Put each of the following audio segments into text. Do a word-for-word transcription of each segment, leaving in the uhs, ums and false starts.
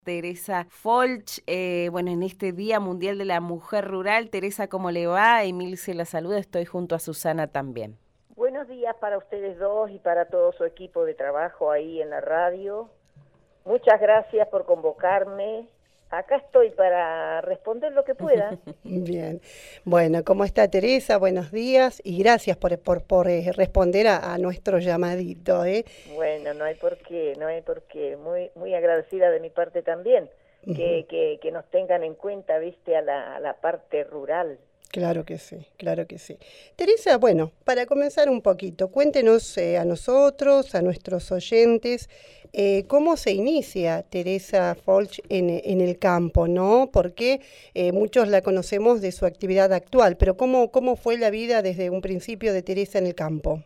Teresa Folch, eh, bueno, en este Día Mundial de la Mujer Rural. Teresa, ¿cómo le va? Emil se la saluda, estoy junto a Susana también. Buenos días para ustedes dos y para todo su equipo de trabajo ahí en la radio. Muchas gracias por convocarme. Acá estoy para responder lo que pueda. Bien. Bueno, ¿cómo está Teresa? Buenos días y gracias por, por, por eh, responder a, a nuestro llamadito. ¿eh? Bueno, no hay por qué, no hay por qué. Muy, muy agradecida de mi parte también, uh-huh. que, que, que nos tengan en cuenta, viste, a la, a la parte rural. Claro que sí, claro que sí. Teresa, bueno, para comenzar un poquito, cuéntenos eh, a nosotros, a nuestros oyentes, eh, cómo se inicia Teresa Folch en, en el campo, ¿no? Porque eh, muchos la conocemos de su actividad actual, pero ¿cómo, cómo fue la vida desde un principio de Teresa en el campo?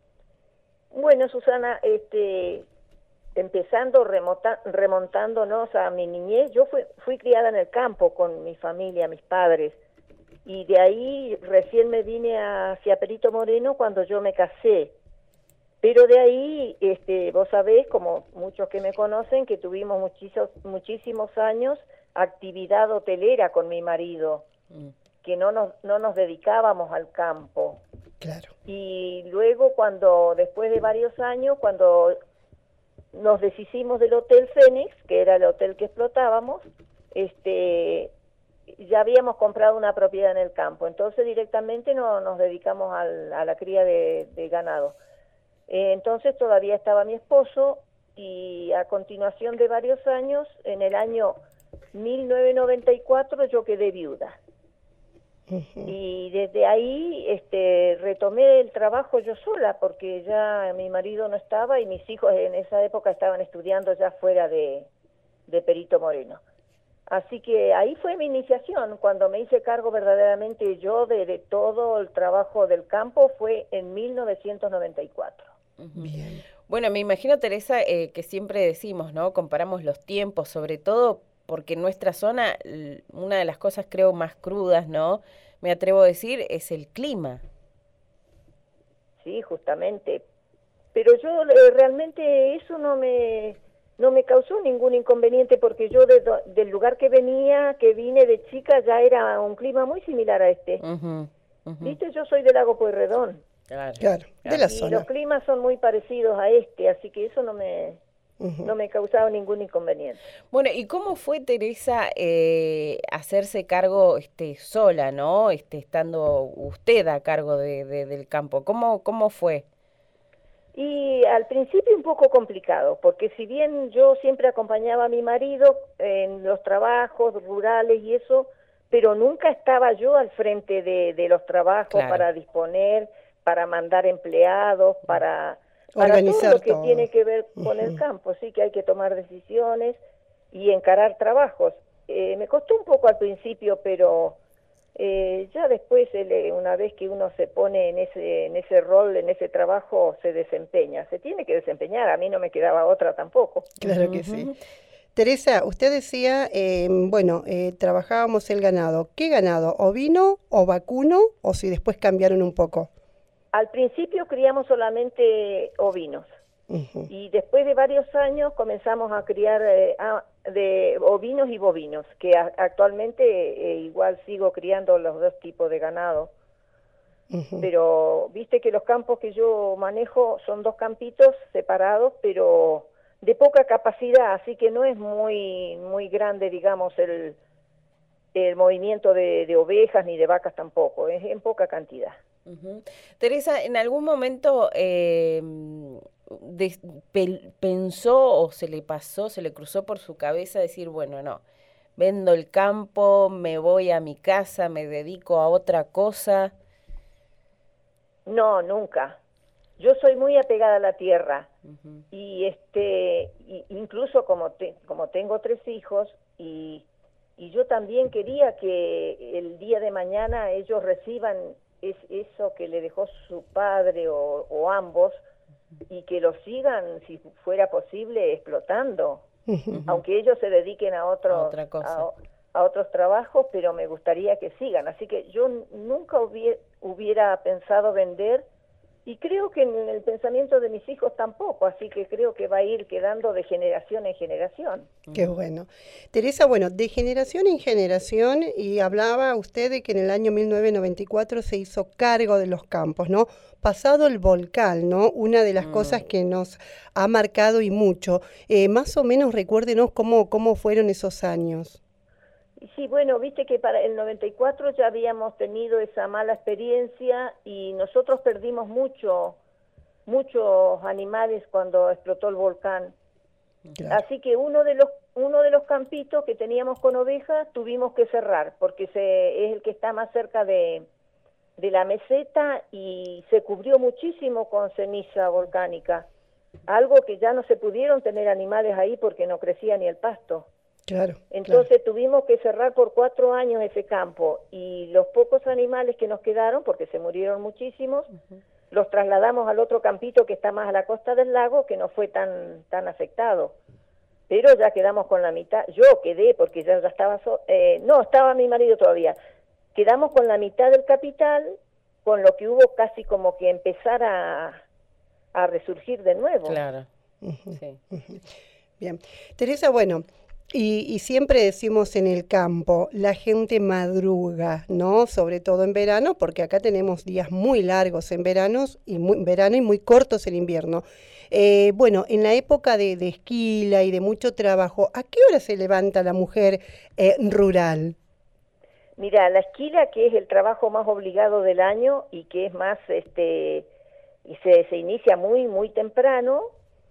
Bueno, Susana, este, empezando, remota, remontándonos a mi niñez, yo fui, fui criada en el campo con mi familia, mis padres. Y de ahí recién me vine hacia Perito Moreno cuando yo me casé. Pero de ahí, este, vos sabés, como muchos que me conocen, que tuvimos muchísimos, muchísimos años actividad hotelera con mi marido, mm. que no nos, no nos dedicábamos al campo. Claro. Y luego cuando, después de varios años, cuando nos deshicimos del Hotel Fénix, que era el hotel que explotábamos, este... ya habíamos comprado una propiedad en el campo, entonces directamente no nos dedicamos al, a la cría de, de ganado. Eh, entonces todavía estaba mi esposo y a continuación de varios años, en el año mil novecientos noventa y cuatro yo quedé viuda. Uh-huh. Y desde ahí este, retomé el trabajo yo sola, porque ya mi marido no estaba y mis hijos en esa época estaban estudiando ya fuera de, de Perito Moreno. Así que ahí fue mi iniciación, cuando me hice cargo verdaderamente yo de, de todo el trabajo del campo, fue en mil novecientos noventa y cuatro. Bien. Bueno, me imagino, Teresa, eh, que siempre decimos, ¿no? Comparamos los tiempos, sobre todo porque en nuestra zona, una de las cosas creo más crudas, ¿no? Me atrevo a decir, es el clima. Sí, justamente. Pero yo eh, realmente eso no me... no me causó ningún inconveniente porque yo de, del lugar que venía, que vine de chica, ya era un clima muy similar a este. Uh-huh, uh-huh. Viste, yo soy del lago Pueyrredón. Claro, claro, de la y zona. Los climas son muy parecidos a este, así que eso no me, uh-huh. no me causaba ningún inconveniente. Bueno, ¿y cómo fue, Teresa, eh, hacerse cargo este, sola, ¿no? Este, estando usted a cargo de, de, del campo. ¿Cómo, cómo fue? Y al principio un poco complicado, porque si bien yo siempre acompañaba a mi marido en los trabajos rurales y eso, pero nunca estaba yo al frente de, de los trabajos, claro, para disponer, para mandar empleados, para, para organizar todo lo que todo. tiene que ver con uh-huh. el campo, sí que hay que tomar decisiones y encarar trabajos. Eh, me costó un poco al principio, pero... Eh, ya después, eh, una vez que uno se pone en ese, en ese rol, en ese trabajo, se desempeña. Se tiene que desempeñar, a mí no me quedaba otra tampoco. Claro que sí. Teresa, usted decía, eh, bueno, eh, trabajábamos el ganado. ¿Qué ganado? ¿Ovino o vacuno? ¿O si después cambiaron un poco? Al principio criamos solamente ovinos. Uh-huh. Y después de varios años comenzamos a criar eh, a, de ovinos y bovinos, que a, actualmente eh, igual sigo criando los dos tipos de ganado. Uh-huh. Pero viste que los campos que yo manejo son dos campitos separados, pero de poca capacidad, así que no es muy muy grande, digamos, el, el movimiento de, de ovejas ni de vacas tampoco, es en poca cantidad. Uh-huh. Teresa, ¿en algún momento eh, de, pe, pensó o se le pasó, se le cruzó por su cabeza decir, bueno, no, vendo el campo, me voy a mi casa, me dedico a otra cosa? No, nunca. Yo soy muy apegada a la tierra. Uh-huh. y este y incluso como te, como tengo tres hijos y, y yo también quería que el día de mañana ellos reciban es eso que le dejó su padre o, o ambos, y que lo sigan, si fuera posible, explotando, uh-huh. aunque ellos se dediquen a otros a, otra cosa. a, a otros trabajos, pero me gustaría que sigan. Así que yo nunca hubiera, hubiera pensado vender, Y creo que en el pensamiento de mis hijos tampoco, así que creo que va a ir quedando de generación en generación. Qué bueno. Teresa, bueno, de generación en generación, y hablaba usted de que en el año mil novecientos noventa y cuatro se hizo cargo de los campos, ¿no? Pasado el volcán, ¿no? Una de las mm. cosas que nos ha marcado y mucho. Eh, más o menos recuérdenos cómo, cómo fueron esos años. Sí, bueno, viste que para el noventa y cuatro ya habíamos tenido esa mala experiencia y nosotros perdimos mucho, muchos animales cuando explotó el volcán. Claro. Así que uno de los uno de los campitos que teníamos con ovejas tuvimos que cerrar porque se, es el que está más cerca de, de la meseta y se cubrió muchísimo con ceniza volcánica, algo que ya no se pudieron tener animales ahí porque no crecía ni el pasto. Claro, Entonces claro. tuvimos que cerrar por cuatro años ese campo y los pocos animales que nos quedaron, porque se murieron muchísimos, uh-huh. los trasladamos al otro campito que está más a la costa del lago, que no fue tan tan afectado. Pero ya quedamos con la mitad, yo quedé porque ya, ya estaba, so, eh, no, estaba mi marido todavía, quedamos con la mitad del capital, con lo que hubo casi como que empezar a, a resurgir de nuevo. Claro, uh-huh. sí. Uh-huh. Bien. Teresa, bueno... Y, y siempre decimos en el campo, la gente madruga, ¿no? Sobre todo en verano, porque acá tenemos días muy largos en veranos y muy, verano y muy cortos en invierno. Eh, bueno, en la época de, de esquila y de mucho trabajo, ¿a qué hora se levanta la mujer eh, rural? Mira, la esquila, que es el trabajo más obligado del año y que es más, este, y se, se inicia muy, muy temprano,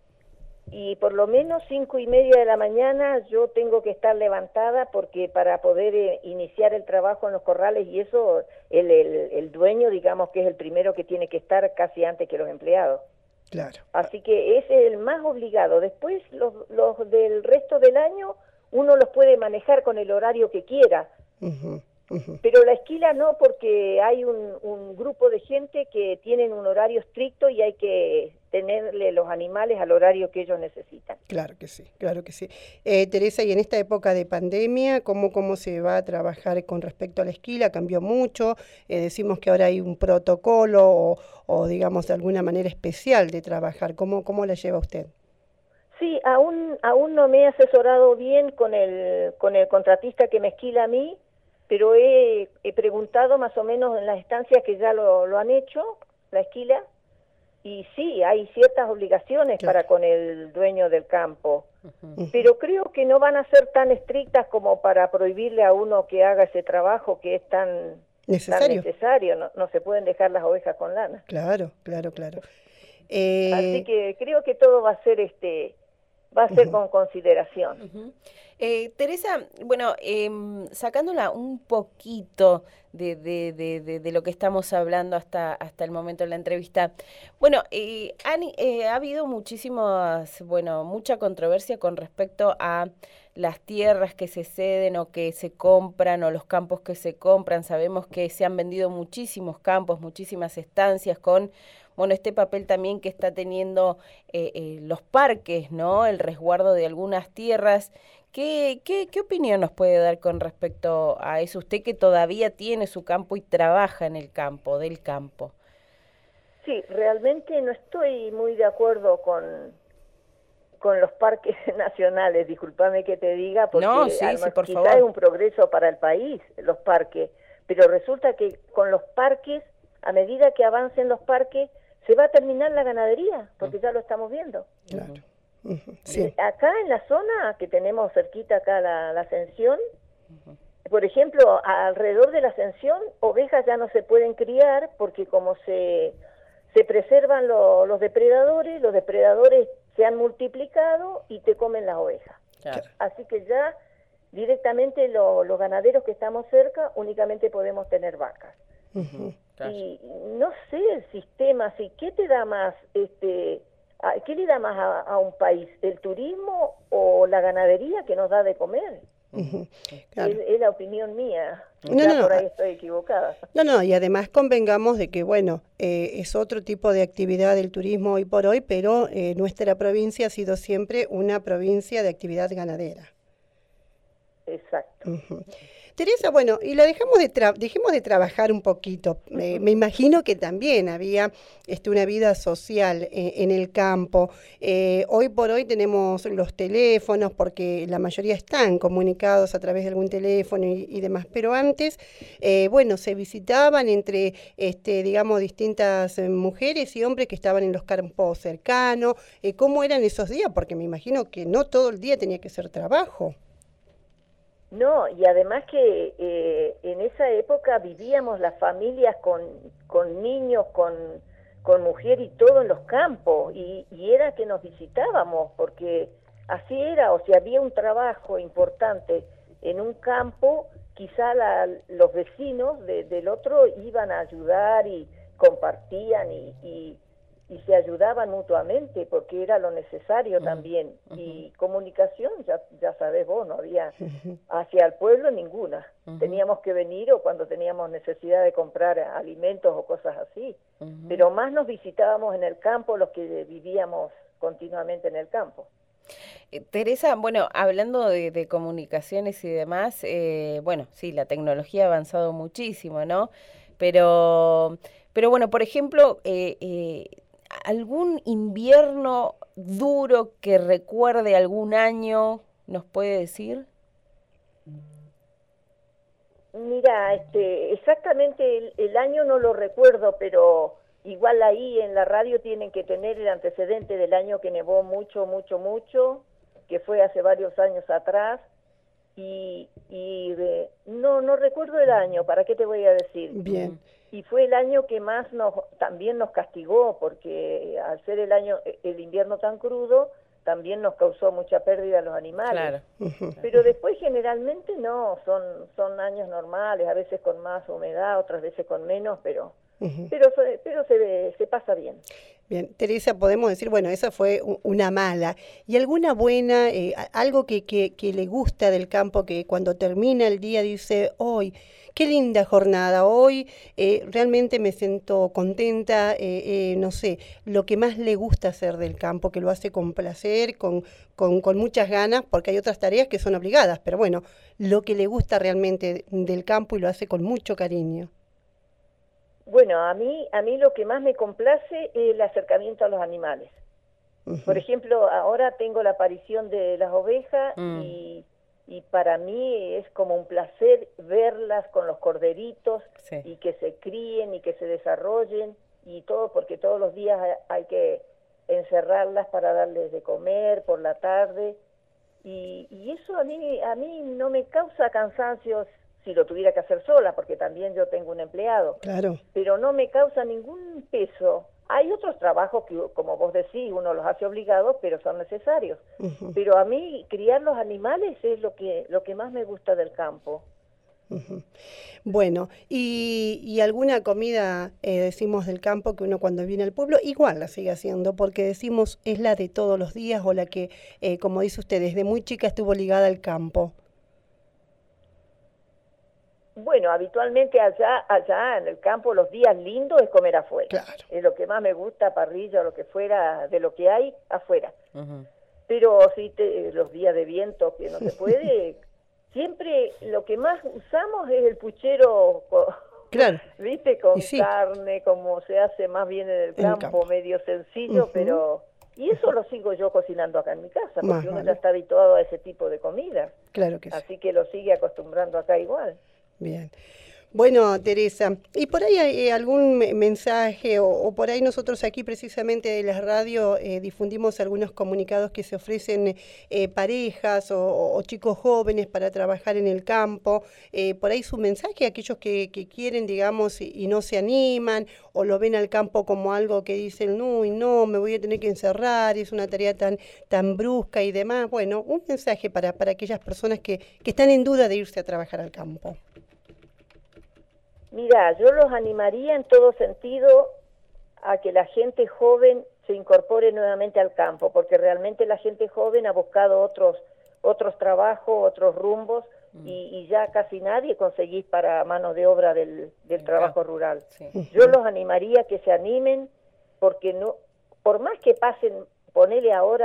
y por lo menos cinco y media de la mañana yo tengo que estar levantada porque para poder eh, iniciar el trabajo en los corrales y eso, el, el, el dueño, digamos que es el primero que tiene que estar casi antes que los empleados. Claro. Así que ese es el más obligado. Después los, los del resto del año uno los puede manejar con el horario que quiera. Uh-huh. Uh-huh. Pero la esquila no, porque hay un, un grupo de gente que tienen un horario estricto y hay que tenerle los animales al horario que ellos necesitan. Claro que sí, claro que sí. Eh, Teresa, y en esta época de pandemia, ¿cómo, cómo se va a trabajar con respecto a la esquila? ¿Cambió mucho? Eh, decimos que ahora hay un protocolo o, o, digamos, de alguna manera especial de trabajar. ¿Cómo, cómo la lleva usted? Sí, aún, aún no me he asesorado bien con el, con el contratista que me esquila a mí, pero he, he preguntado más o menos en las estancias que ya lo, lo han hecho, la esquila, y sí, hay ciertas obligaciones claro. para con el dueño del campo, uh-huh. pero creo que no van a ser tan estrictas como para prohibirle a uno que haga ese trabajo que es tan necesario. Tan necesario. No, no se pueden dejar las ovejas con lana. Claro, claro, claro. Eh... Así que creo que todo va a ser este... va a ser uh-huh. con consideración. Uh-huh. Eh, Teresa, bueno, eh, sacándola un poquito de, de, de, de, de lo que estamos hablando hasta, hasta el momento de la entrevista, bueno, eh, han, eh, ha habido muchísimas, bueno, mucha controversia con respecto a las tierras que se ceden o que se compran o los campos que se compran. Sabemos que se han vendido muchísimos campos, muchísimas estancias con... Bueno, este papel también que está teniendo eh, eh, los parques, ¿no? El resguardo de algunas tierras. ¿Qué, qué, ¿Qué opinión nos puede dar con respecto a eso? Usted que todavía tiene su campo y trabaja en el campo, del campo. Sí, realmente no estoy muy de acuerdo con, con los parques nacionales, discúlpame que te diga, porque no, sí, sí, por quizá favor. es un progreso para el país, los parques, pero resulta que con los parques, a medida que avancen los parques, se va a terminar la ganadería, porque uh-huh. ya lo estamos viendo. Claro. Uh-huh. Sí. Acá en la zona que tenemos cerquita acá la, la Ascensión, uh-huh. por ejemplo, alrededor de la Ascensión, ovejas ya no se pueden criar porque como se, se preservan lo, los depredadores, los depredadores se han multiplicado y te comen las ovejas. Claro. Así que ya directamente lo, los ganaderos que estamos cerca únicamente podemos tener vacas. Uh-huh. Claro. Y no sé el sistema, ¿sí? ¿Qué te da más, este, a, qué le da más a, a un país? ¿El turismo o la ganadería que nos da de comer? Uh-huh. Claro. es, es la opinión mía, no, ya no, por no. ahí estoy equivocada. No, no, y además convengamos de que, bueno, eh, es otro tipo de actividad del turismo hoy por hoy, pero eh, nuestra provincia ha sido siempre una provincia de actividad ganadera. Exacto. Uh-huh. Teresa, bueno, y la dejamos de tra dejemos de trabajar un poquito. Me, me imagino que también había este, una vida social eh, en el campo. Eh, hoy por hoy tenemos los teléfonos, porque la mayoría están comunicados a través de algún teléfono y, y demás. Pero antes, eh, bueno, se visitaban entre, este, digamos, distintas eh, mujeres y hombres que estaban en los campos cercanos. Eh, ¿Cómo eran esos días? Porque me imagino que no todo el día tenía que ser trabajo. No, y además que eh, en esa época vivíamos las familias con, con niños, con, con mujer y todo en los campos, y, y era que nos visitábamos, porque así era, o sea, había un trabajo importante en un campo, quizá la, los vecinos de, del otro iban a ayudar y compartían y, y y se ayudaban mutuamente porque era lo necesario uh-huh. también. Uh-huh. Y comunicación, ya, ya sabés vos, no había uh-huh. hacia el pueblo ninguna. Uh-huh. Teníamos que venir o cuando teníamos necesidad de comprar alimentos o cosas así. Uh-huh. Pero más nos visitábamos en el campo los que vivíamos continuamente en el campo. Eh, Teresa, bueno, hablando de, de comunicaciones y demás, eh, bueno, sí, la tecnología ha avanzado muchísimo, ¿no? Pero, pero bueno, por ejemplo, eh, eh, ¿algún invierno duro que recuerde algún año nos puede decir? Mira, este, exactamente el, el año no lo recuerdo, pero igual ahí en la radio tienen que tener el antecedente del año que nevó mucho, mucho, mucho, que fue hace varios años atrás, y, y de, no, no recuerdo el año, ¿para qué te voy a decir? Bien. Y fue el año que más nos también nos castigó, porque al ser el año el invierno tan crudo, también nos causó mucha pérdida a los animales. Claro. Pero después generalmente no, son son años normales, a veces con más humedad, otras veces con menos, pero uh-huh. pero pero se se pasa bien. Bien, Teresa, podemos decir, bueno, esa fue una mala. ¿Y alguna buena, eh, algo que, que, que le gusta del campo, que cuando termina el día dice, hoy, qué linda jornada, hoy eh, realmente me siento contenta, eh, eh, no sé, lo que más le gusta hacer del campo, que lo hace con placer, con, con, con muchas ganas, porque hay otras tareas que son obligadas, pero bueno, lo que le gusta realmente del campo y lo hace con mucho cariño? Bueno, a mí, a mí lo que más me complace es el acercamiento a los animales. Uh-huh. Por ejemplo, ahora tengo la aparición de las ovejas mm. y, y para mí es como un placer verlas con los corderitos sí. y que se críen y que se desarrollen y todo, porque todos los días hay que encerrarlas para darles de comer por la tarde y, y eso a mí, a mí no me causa cansancio si lo tuviera que hacer sola, porque también yo tengo un empleado. Claro. Pero no me causa ningún peso. Hay otros trabajos que, como vos decís, uno los hace obligados, pero son necesarios. Uh-huh. Pero a mí, criar los animales es lo que, lo que más me gusta del campo. Uh-huh. Bueno, y, y alguna comida, eh, decimos, del campo que uno cuando viene al pueblo, igual la sigue haciendo, porque decimos, es la de todos los días o la que, eh, como dice usted, desde muy chica estuvo ligada al campo. Bueno, habitualmente allá allá en el campo los días lindos es comer afuera. Claro. Es lo que más me gusta, parrilla o lo que fuera, de lo que hay, afuera. Uh-huh. Pero sí, te, los días de viento que no se puede, siempre lo que más usamos es el puchero, con, claro. ¿viste? Con sí. carne, como se hace más bien en el campo, en el campo. Medio sencillo, uh-huh. pero... Y eso lo sigo yo cocinando acá en mi casa, porque más uno vale. Ya está habituado a ese tipo de comida. Claro que sí. Así que lo sigue acostumbrando acá igual. Bien. Bueno, Teresa, ¿y por ahí hay algún mensaje o, o por ahí nosotros aquí precisamente de la radio eh, difundimos algunos comunicados que se ofrecen eh, parejas o, o chicos jóvenes para trabajar en el campo? Eh, por ahí su mensaje a aquellos que, que quieren, digamos, y, y no se animan o lo ven al campo como algo que dicen, no, y no, me voy a tener que encerrar, es una tarea tan, tan brusca y demás. Bueno, un mensaje para, para aquellas personas que, que están en duda de irse a trabajar al campo. Mira, yo los animaría en todo sentido a que la gente joven se incorpore nuevamente al campo, porque realmente la gente joven ha buscado otros otros trabajos, otros rumbos, mm. y, y ya casi nadie conseguís para mano de obra del, del trabajo rural. Sí. Yo los animaría a que se animen, porque no, por más que pasen, ponele ahora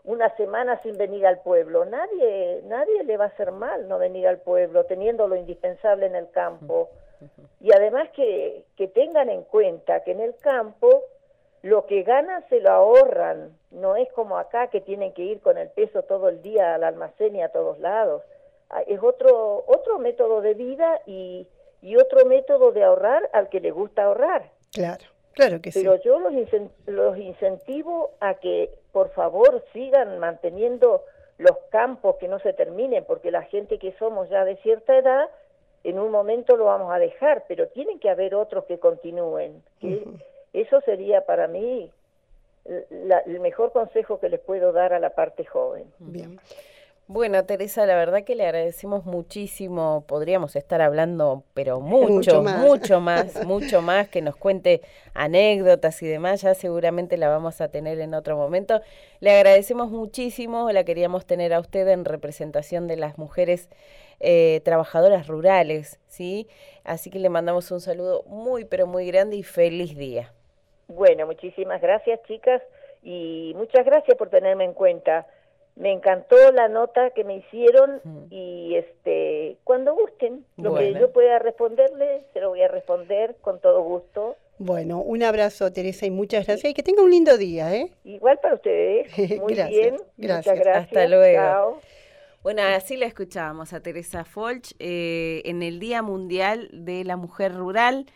una semana sin venir al pueblo. Nadie, nadie le va a hacer mal no venir al pueblo, teniendo lo indispensable en el campo. Y además que, que tengan en cuenta que en el campo lo que ganan se lo ahorran, no es como acá que tienen que ir con el peso todo el día al almacén y a todos lados. Es otro, otro método de vida y, y otro método de ahorrar al que le gusta ahorrar. Claro, claro que sí. Pero yo los, incent los incentivo a que por favor sigan manteniendo los campos, que no se terminen, porque la gente que somos ya de cierta edad, en un momento lo vamos a dejar, pero tienen que haber otros que continúen. ¿Sí? Uh-huh. Eso sería para mí la, el mejor consejo que les puedo dar a la parte joven. Bien. Bueno, Teresa, la verdad que le agradecemos muchísimo, podríamos estar hablando, pero mucho, mucho más, mucho más, mucho más, que nos cuente anécdotas y demás, ya seguramente la vamos a tener en otro momento. Le agradecemos muchísimo, la queríamos tener a usted en representación de las mujeres eh, trabajadoras rurales, ¿sí? Así que le mandamos un saludo muy, pero muy grande y feliz día. Bueno, muchísimas gracias, chicas, y muchas gracias por tenerme en cuenta. Me encantó la nota que me hicieron y este cuando gusten, lo bueno. que yo pueda responderle, se lo voy a responder con todo gusto. Bueno, un abrazo, Teresa, y muchas gracias. Y que tenga un lindo día, ¿eh? Igual para ustedes. Muy gracias, bien. Gracias. Muchas gracias. Hasta luego. Chao. Bueno, así la escuchábamos a Teresa Folch eh, en el Día Mundial de la Mujer Rural.